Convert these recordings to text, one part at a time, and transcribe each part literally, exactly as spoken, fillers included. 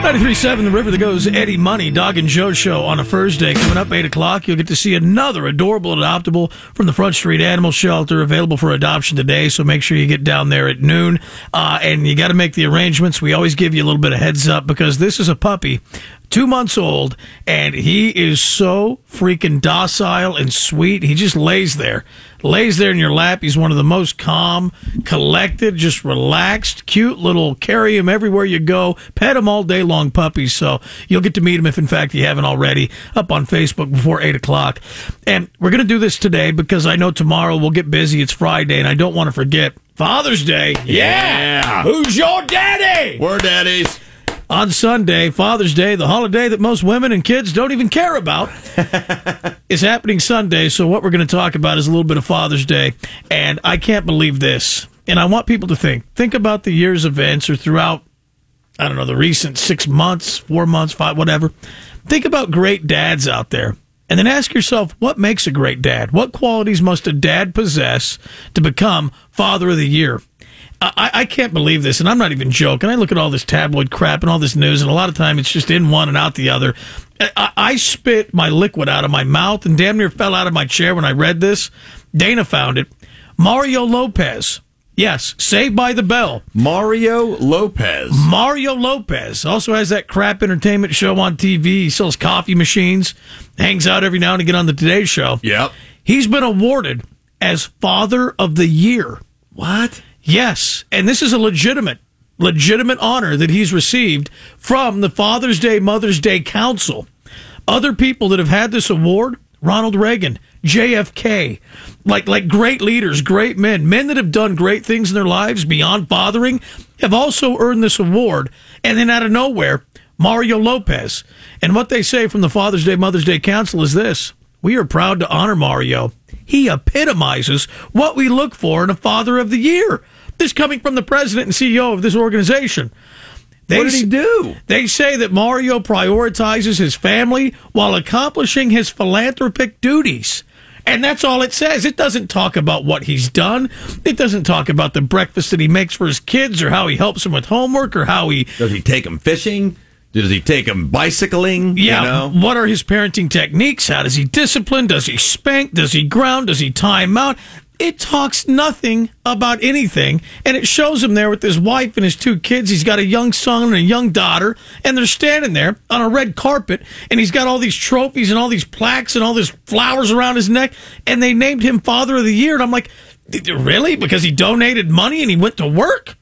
ninety-three point seven, The River That Goes, Eddie Money, Dog and Joe Show on a Thursday. Coming up eight o'clock, you'll get to see another adorable adoptable from the Front Street Animal Shelter, available for adoption today, so make sure you get down there at noon. Uh, and you got to make the arrangements. We always give you a little bit of heads up because this is a puppy, two months old, and he is so freaking docile and sweet. He just lays there. Lays there in your lap. He's one of the most calm, collected, just relaxed, cute little, carry him everywhere you go, pet him all day long puppies. So you'll get to meet him if, in fact, you haven't already, up on Facebook before eight o'clock. And we're going to do this today because I know tomorrow we'll get busy. It's Friday, and I don't want to forget Father's Day. Yeah! Yeah. Who's your daddy? We're daddies. On Sunday, Father's Day, the holiday that most women and kids don't even care about, is happening Sunday. So what we're going to talk about is a little bit of Father's Day. And I can't believe this. And I want people to think. Think about the year's events or throughout, I don't know, the recent six months, four months, five, whatever. Think about great dads out there. And then ask yourself, what makes a great dad? What qualities must a dad possess to become Father of the Year? I, I can't believe this, and I'm not even joking. I look at all this tabloid crap and all this news, and a lot of time it's just in one and out the other. I, I spit my liquid out of my mouth and damn near fell out of my chair when I read this. Dana found it. Mario Lopez. Yes, Saved by the Bell. Mario Lopez. Mario Lopez also has that crap entertainment show on T V. He sells coffee machines, hangs out every now and again on the Today Show. Yep. He's been awarded as Father of the Year. What? Yes, and this is a legitimate, legitimate honor that he's received from the Father's Day, Mother's Day Council. Other people that have had this award, Ronald Reagan, J F K, like like great leaders, great men, men that have done great things in their lives beyond fathering, have also earned this award. And then out of nowhere, Mario Lopez. And what they say from the Father's Day, Mother's Day Council is this: we are proud to honor Mario. He epitomizes what we look for in a Father of the Year. This coming from the president and C E O of this organization. They, what did he do? They say that Mario prioritizes his family while accomplishing his philanthropic duties. And that's all it says. It doesn't talk about what he's done. It doesn't talk about the breakfast that he makes for his kids or how he helps them with homework or how he... Does he take them fishing? Does he take them bicycling? Yeah. You know? What are his parenting techniques? How does he discipline? Does he spank? Does he ground? Does he time out? It talks nothing about anything, and it shows him there with his wife and his two kids. He's got a young son and a young daughter, and they're standing there on a red carpet, and he's got all these trophies and all these plaques and all these flowers around his neck, and they named him Father of the Year. And I'm like, really? Because he donated money and he went to work?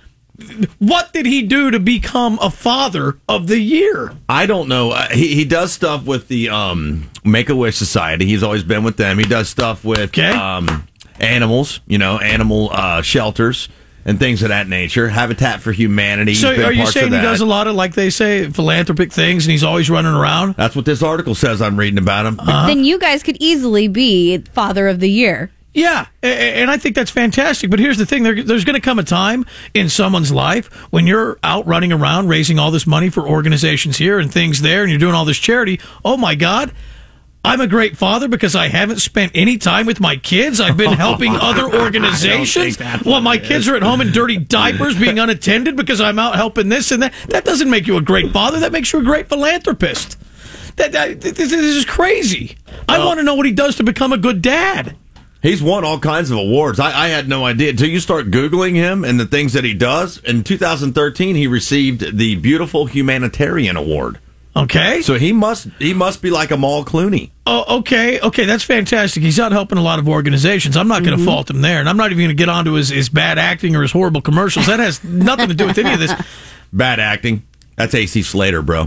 What did he do to become a Father of the Year? I don't know. Uh, he he does stuff with the um, Make-A-Wish Society. He's always been with them. He does stuff with okay. um, animals, you know, animal uh, shelters and things of that nature. Habitat for Humanity. So are you saying he does a lot of, like they say, philanthropic things, and he's always running around? That's what this article says. I'm reading about him. Uh-huh. Then you guys could easily be Father of the Year. Yeah, and I think that's fantastic. But here's the thing. There, there's going to come a time in someone's life when you're out running around raising all this money for organizations here and things there, and you're doing all this charity. Oh, my God. I'm a great father because I haven't spent any time with my kids. I've been helping other organizations while my kids are at home in dirty diapers being unattended because I'm out helping this and that. That doesn't make you a great father. That makes you a great philanthropist. That, that This is crazy. I well, want to know what he does to become a good dad. He's won all kinds of awards. I, I had no idea until you start Googling him and the things that he does. In two thousand thirteen, he received the Beautiful Humanitarian Award. Okay. So he must he must be like a Mal Clooney. Oh, okay. Okay, that's fantastic. He's out helping a lot of organizations. I'm not going to mm-hmm. fault him there. And I'm not even going to get onto his, his bad acting or his horrible commercials. That has nothing to do with any of this. Bad acting. That's A C Slater, bro.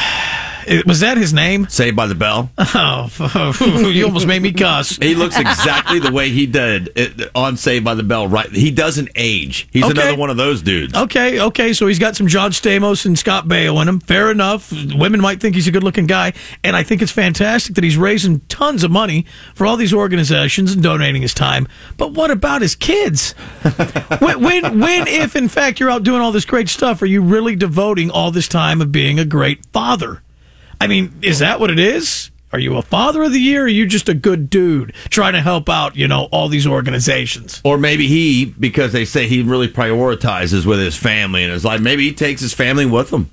Was that his name? Saved by the Bell. Oh, you almost made me cuss. He looks exactly the way he did it on Saved by the Bell. Right, he doesn't age. He's okay. another one of those dudes. Okay, okay. So he's got some John Stamos and Scott Baio in him. Fair enough. Women might think he's a good-looking guy, and I think it's fantastic that he's raising tons of money for all these organizations and donating his time. But what about his kids? when, when, when, if in fact you're out doing all this great stuff, are you really devoting all this time of being a great father? I mean, is that what it is? Are you a Father of the Year, or are you just a good dude trying to help out, you know, all these organizations? Or maybe he, because they say he really prioritizes with his family and his life, maybe he takes his family with him.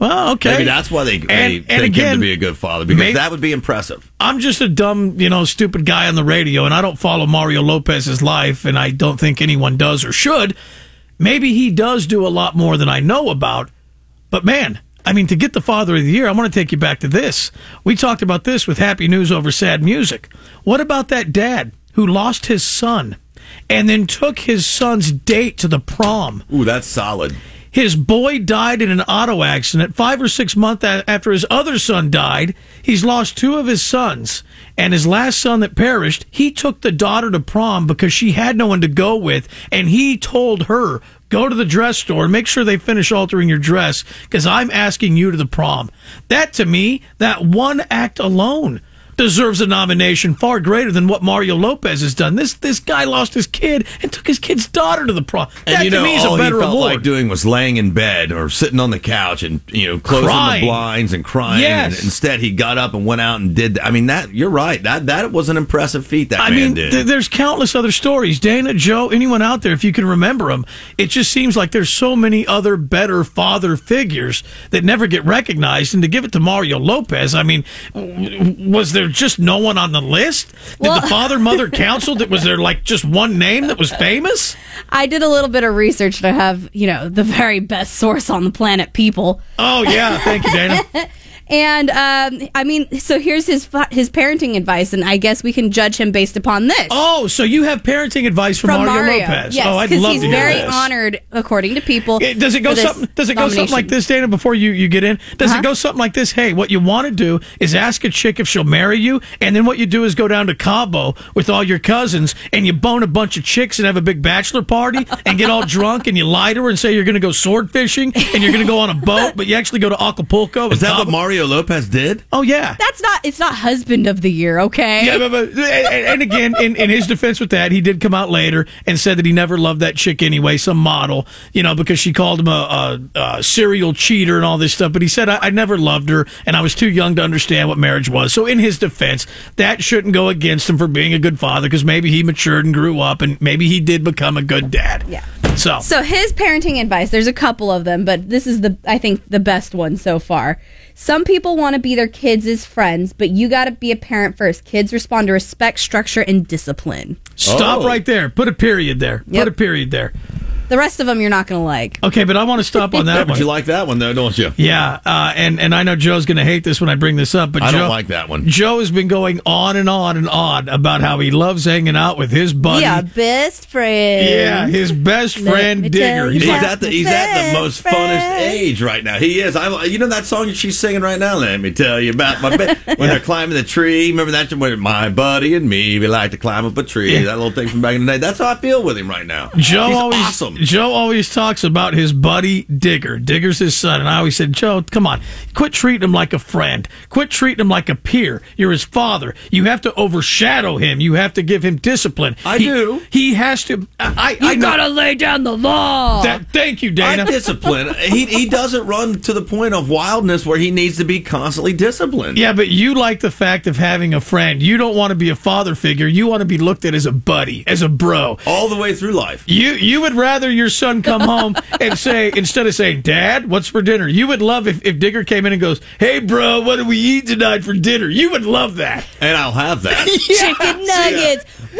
Well, okay. Maybe that's why they, they And- think and again, him to be a good father, because may- that would be impressive. I'm just a dumb, you know, stupid guy on the radio, and I don't follow Mario Lopez's life, and I don't think anyone does or should. Maybe he does do a lot more than I know about, but man, I mean, to get the Father of the Year, I want to take you back to this. We talked about this with Happy News Over Sad Music. What about that dad who lost his son and then took his son's date to the prom? Ooh, that's solid. His boy died in an auto accident five or six months after his other son died. He's lost two of his sons. And his last son that perished, he took the daughter to prom because she had no one to go with. And he told her, go to the dress store and make sure they finish altering your dress because I'm asking you to the prom. That, to me, that one act alone deserves a nomination far greater than what Mario Lopez has done. This this guy lost his kid and took his kid's daughter to the prom. And that you know, to me is all a better he felt award. like doing was laying in bed or sitting on the couch and, you know, closing Crying. the blinds and crying. Yes. And instead, he got up and went out and did. I mean, that you're right. That that was an impressive feat that I man mean, did. th- there's countless other stories. Dana, Joe, anyone out there, if you can remember them, it just seems like there's so many other better father figures that never get recognized. And to give it to Mario Lopez, I mean, w- was there just no one on the list? Did Well- the father mother council? That was there like just one name that was famous? I did a little bit of research to have, you know, the very best source on the planet, People. Oh yeah, thank you, Dana. And um, I mean, so here's his fa- his parenting advice, and I guess we can judge him based upon this. Oh, so you have parenting advice from, From Mario, Mario, Lopez? yes, oh, I'd because love he's to hear very this. honored, according to People. It- Does it go for this something? Does it go something like nomination. this, Dana? Before you, you get in, does Uh-huh. it go something like this? Hey, what you want to do is ask a chick if she'll marry you, and then what you do is go down to Cabo with all your cousins, and you bone a bunch of chicks and have a big bachelor party, and get all drunk, and you lie to her and say you're going to go sword fishing, and you're going to go on a boat, but you actually go to Acapulco. Is and that what Cabo. Mario Lopez did? Oh yeah. That's not. It's not husband of the year, okay? Yeah, but, but and, and again, in, in his defense with that, he did come out later and said that he never loved that chick anyway, some model, you know, because she called him a, a, a serial cheater and all this stuff. But he said, I, I never loved her, and I was too young to understand what marriage was. So in his defense, that shouldn't go against him for being a good father, because maybe he matured and grew up, and maybe he did become a good dad. Yeah. So, So his parenting advice, there's a couple of them, but this is the I think the best one so far. Some people want to be their kids' friends, but you got to be a parent first. Kids respond to respect, structure, and discipline. stop Oh. right there. Put a period there. Yep. Put a period there. The rest of them you're not going to like. Okay, but I want to stop on Yeah, that but one. you like that one, though, don't you? Yeah, uh, and and I know Joe's going to hate this when I bring this up, but I Joe, don't like that one. Joe has been going on and on and on about how he loves hanging out with his buddy. Yeah, best friend. Yeah, his best Let friend me Digger. tell He's you He's like, at the he's at the most Best funnest friend. age right now. He is. I you know that song she's singing right now. Let me tell you about my bed when they're climbing the tree. Remember that when my buddy and me we like to climb up a tree. Yeah. That little thing from back in the day. That's how I feel with him right now. Joe He's always awesome. Joe always talks about his buddy Digger. Digger's his son, and I always said, Joe, come on, quit treating him like a friend. Quit treating him like a peer. You're his father. You have to overshadow him. You have to give him discipline. I He- do. He has to. I, I You know- got to lay down the law. That, thank you, I Dana. discipline. he he doesn't run to the point of wildness where he needs to be constantly disciplined. Yeah, but you like the fact of having a friend. You don't want to be a father figure. You want to be looked at as a buddy, as a bro. all the way through life. You you would rather your son come home and say, instead of saying, Dad, what's for dinner? You would love if, if Digger came in and goes, hey, bro, what do we eat tonight for dinner? You would love that. And I'll have that. Chicken nuggets. Woo!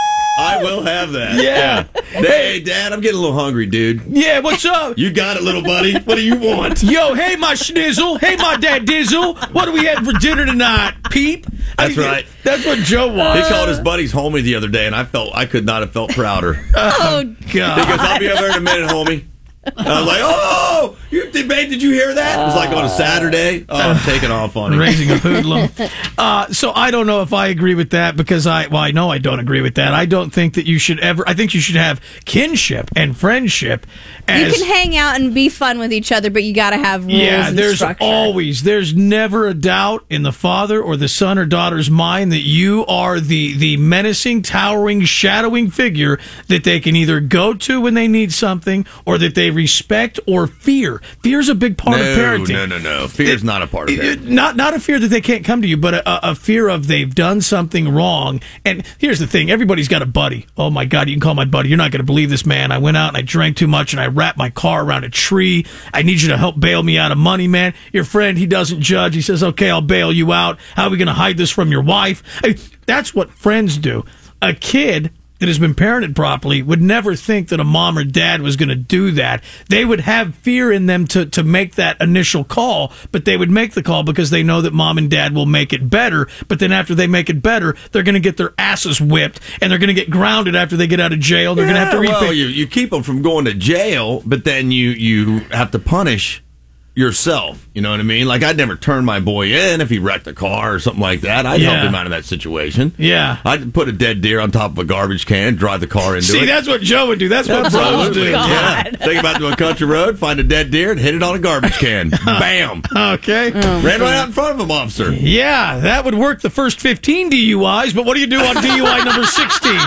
I will have that. Yeah. Hey, Dad, I'm getting a little hungry, dude. Yeah, what's up? You got it, little buddy. What do you want? Yo, hey, my schnizzle. Hey, my dad Dizzle. What are we having for dinner tonight, peep? I That's mean, right. That's what Joe He wants. called his buddies homie the other day, and I felt I could not have felt prouder. Oh, He goes, I'll be over in a minute, homie. And I was like, oh, you, babe, did you hear that? It was like on a Saturday. Oh, I'm taking off on him. Raising a hoodlum. Uh, so I don't know if I agree with that because I, well, I know I don't agree with that. I don't think that you should ever, I think you should have kinship and friendship you as. can hang out and be fun with each other, but you got to have rules Yeah, and there's structure. always, there's never a doubt in the father or the son or daughter's mind that you are the, the menacing, towering, shadowing figure that they can either go to when they need something or that they respect or fear. fear. Fear's a big part no, of parenting. No, no, no. Fear's It- not a part of it- parenting. Not not a fear that they can't come to you, but a, a fear of they've done something wrong. And here's the thing: everybody's got a buddy. Oh my God, you can call my buddy. You're not going to believe this, man. I went out and I drank too much and I wrapped my car around a tree. I need you to help bail me out of money, man. Your friend, he doesn't judge. He says, "Okay, I'll bail you out. How are we going to hide this from your wife?" I mean, that's what friends do. A kid that has been parented properly would never think that a mom or dad was going to do that. They would have fear in them to, to make that initial call, but they would make the call because they know that mom and dad will make it better. But then after they make it better, they're going to get their asses whipped and they're going to get grounded after they get out of jail. They're going to have to well, repay. you, you keep them from going to jail, but then you, you have to punish yourself. You know what I mean? Like, I'd never turn my boy in if he wrecked a car or something like that. I'd Yeah. help him out of that situation. Yeah. I'd put a dead deer on top of a garbage can, drive the car into See, it. that's what Joe would do. That's what bros Absolutely. do. God. Yeah. Take him out to a country road, find a dead deer, and hit it on a garbage can. Bam. Okay. Ran right out in front of him, officer. Yeah, that would work the first fifteen D U Is, but what do you do on D U I number sixteen?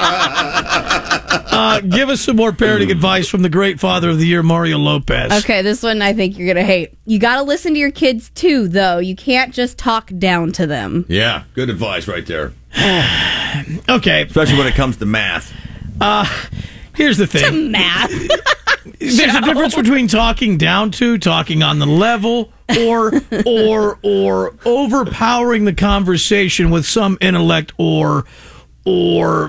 Uh, give us some more parenting advice from the great father of the year, Mario Lopez. Okay, this one I think you're going to hate. You got to listen to your kids too, though. You can't just talk down to them. Yeah, good advice right there. Okay, Especially when it comes to math. here's the thing. Math. There's a difference between talking down to, talking on the level, or or or overpowering the conversation with some intellect or or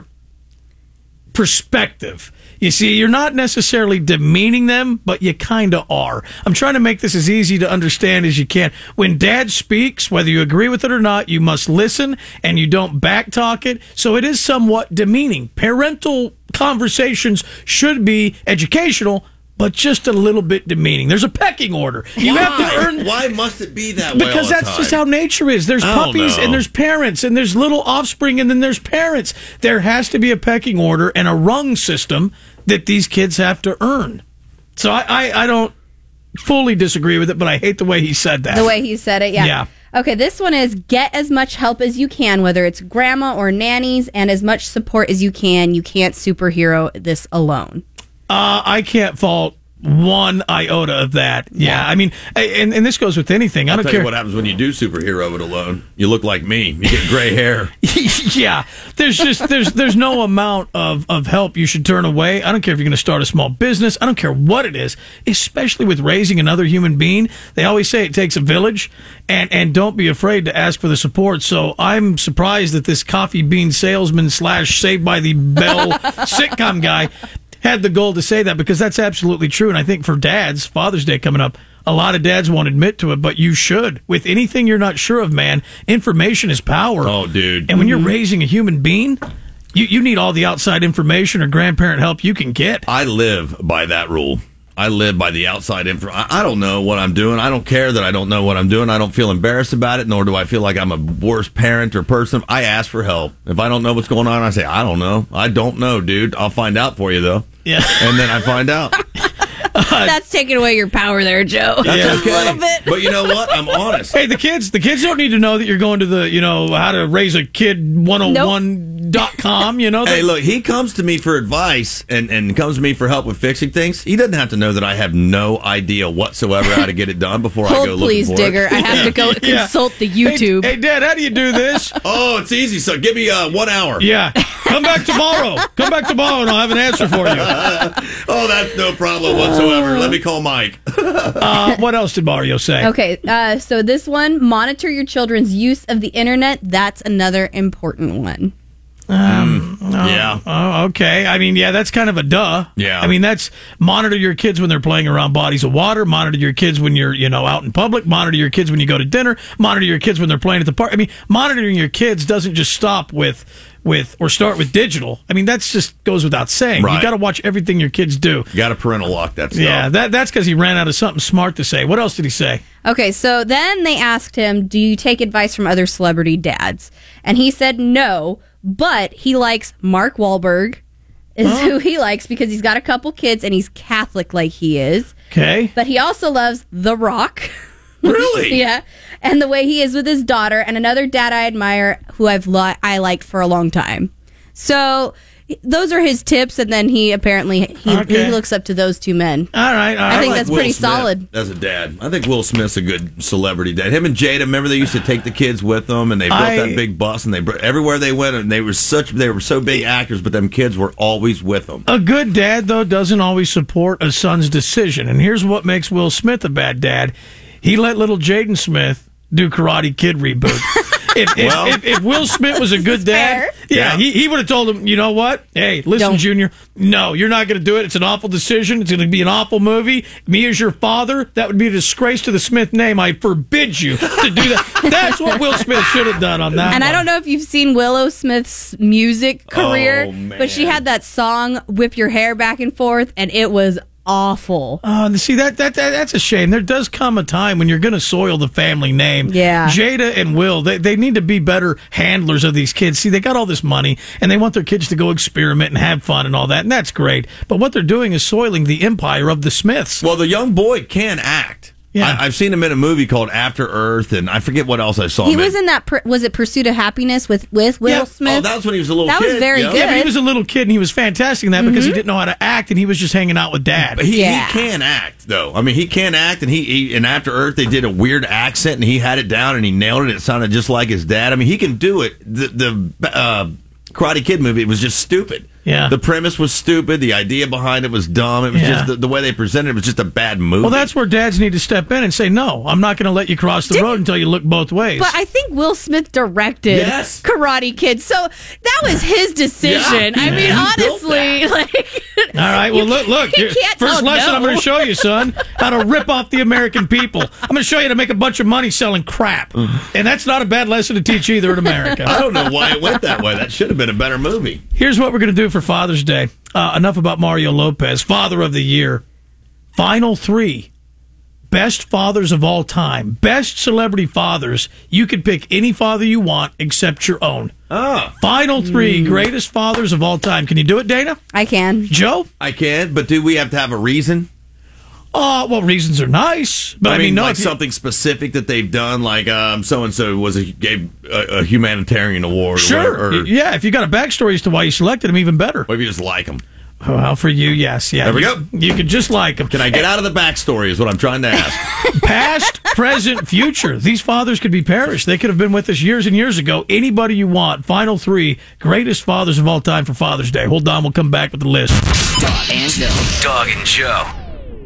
perspective. You see, you're not necessarily demeaning them, but you kind of are. I'm trying to make this as easy to understand as you can. When dad speaks, whether you agree with it or not, you must listen and you don't backtalk it. So it is somewhat demeaning. Parental conversations should be educational, but just a little bit demeaning. There's a pecking order. You Why? have to earn. Why must it be that way? all Because the that's time? just how nature is. There's I don't puppies know. and there's parents and there's little offspring and then there's parents. There has to be a pecking order and a rung system that these kids have to earn. So I, I, I don't fully disagree with it, but I hate the way he said that. The way he said it, yeah. Yeah. Okay, this one is get as much help as you can, whether it's grandma or nannies, and as much support as you can. You can't superhero this alone. Uh, I can't fault one iota of that. Yeah, I mean, and, and this goes with anything. I I'll don't tell care. you what happens when you do superhero it alone. You look like me. You get gray hair. Yeah, there's just there's there's no amount of, of help you should turn away. I don't care if you're going to start a small business. I don't care what it is, especially with raising another human being. They always say it takes a village, and and don't be afraid to ask for the support. So I'm surprised that this coffee bean salesman slash Saved by the Bell sitcom guy had the goal to say that, because that's absolutely true. And I think for dads, Father's Day coming up, a lot of dads won't admit to it, but you should. With anything you're not sure of, man, information is power. Oh, dude. And when you're raising a human being, you, you need all the outside information or grandparent help you can get. I live by that rule. I live by the outside info. I, I don't know what I'm doing. I don't care that I don't know what I'm doing. I don't feel embarrassed about it, nor do I feel like I'm a worse parent or person. I ask for help. If I don't know what's going on, I say, I don't know. I don't know, dude. I'll find out for you, though. Yeah. And then I find out. That's taking away your power there, Joe. That's Yeah. okay. A little bit. But you know what? I'm honest. Hey, the kids, the kids don't need to know that you're going to the, you know, how to raise a kid one oh one dot com, you know. Hey, look, he comes to me for advice and, and comes to me for help with fixing things. He doesn't have to know that I have no idea whatsoever how to get it done before I Hold, go looking please, for Digger. it. I have to go Yeah. consult the Hey, YouTube. Hey, Dad, how do you do this? Oh, it's easy. So give me uh, one hour. Yeah. Come back tomorrow. Come back tomorrow and I'll have an answer for you. Oh, that's no problem whatsoever. Let me call Mike. Uh, what else did Mario say? Okay, uh, so this one, monitor your children's use of the internet. That's another important one. Yeah. Oh, okay. I mean, yeah, that's kind of a duh. Yeah. I mean, that's monitor your kids when they're playing around bodies of water, monitor your kids when you're, you know, out in public, monitor your kids when you go to dinner, monitor your kids when they're playing at the park. I mean, monitoring your kids doesn't just stop with with or start with digital. I mean, that's just goes without saying. Right. You got to watch everything your kids do. You got a parental lock that stuff. Yeah, that that's because he ran out of something smart to say. What else did he say? Okay, so then they asked him, do you take advice from other celebrity dads? And he said no, but he likes Mark Wahlberg is who he likes because he's got a couple kids and he's Catholic like he is. Okay. But he also loves The Rock. Really? Yeah. And the way he is with his daughter, and another dad I admire who I've li- I liked for a long time. So those are his tips, and then he apparently he, Okay. he looks up to those two men. All right, all right. I think like that's Will pretty Smith solid. as a dad. I think Will Smith's a good celebrity dad. Him and Jada, remember they used to take the kids with them, and they built I- that big bus, and they br- everywhere they went, and they were such they were so big actors, but them kids were always with them. A good dad, though, doesn't always support a son's decision. And here's what makes Will Smith a bad dad. He let little Jaden Smith do Karate Kid reboot. If, if, Well- if, if Will Smith was a good dad, fair. yeah, Yeah. he, he would have told him, you know what? Hey, listen, Don't. Junior, no, you're not going to do it. It's an awful decision. It's going to be an awful movie. Me as your father, that would be a disgrace to the Smith name. I forbid you to do that. That's what Will Smith should have done on that And one. I don't know if you've seen Willow Smith's music career, Oh, man. but she had that song "Whip Your Hair Back and Forth," and it was awful. Uh, see that, that that that's a shame. There does come a time when you're going to soil the family name. Yeah. Jada and Will, they they need to be better handlers of these kids. See, they got all this money and they want their kids to go experiment and have fun and all that, and that's great. But what they're doing is soiling the empire of the Smiths. Well, the young boy can act. Yeah. I, I've seen him in a movie called After Earth, and I forget what else I saw He him was in that. Per- was it Pursuit of Happiness with with Will Yeah. Smith? Oh, that was when he was a little That kid. was very yeah. good. Yeah, but he was a little kid and he was fantastic in that because he didn't know how to act and he was just hanging out with dad. He, Yeah. he can act though. I mean, he can act, and he, he in After Earth they did a weird accent, and he had it down, and he nailed it. It sounded just like his dad. I mean, he can do it. The the uh, Karate Kid movie was just stupid. Yeah. The premise was stupid. The idea behind it was dumb. It was Yeah. just the, the way they presented it was just a bad movie. Well, that's where dads need to step in and say, no, I'm not going to let you cross the Did- road until you look both ways. But I think Will Smith directed Yes. Karate Kid, so that was his decision. Yeah. I mean, Yeah. He built honestly, like. All right, well, you look, look. can't- here- you can't First tell lesson no. I'm going to show you, son, how to rip off the American people. I'm going to show you how to make a bunch of money selling crap. And that's not a bad lesson to teach either in America. I don't know why it went that way. That should have been a better movie. Here's what we're going to do for Father's Day. Uh, enough about Mario Lopez, Father of the Year. Final three. Best fathers of all time. Best celebrity fathers. You can pick any father you want except your own. Oh, Final three. Greatest fathers of all time. Can you do it, Dana? I can. Joe? I can, but do we have to have a reason? Uh, well, reasons are nice. But I, I mean, no, like if you- something specific that they've done, like um, so and so was a gave a, a humanitarian award. Sure. or, whatever, or yeah, if you got a backstory as to why you selected him, even better. what if you just like them? Well, for you, yes. Yeah. There we you, go. You could just like him. Can I get out of the backstory? Is what I'm trying to ask. Past, present, future. These fathers could be perished. They could have been with us years and years ago. Anybody you want. Final three greatest fathers of all time for Father's Day. Hold on, we'll come back with the list. Dog and Joe. Dog and Joe.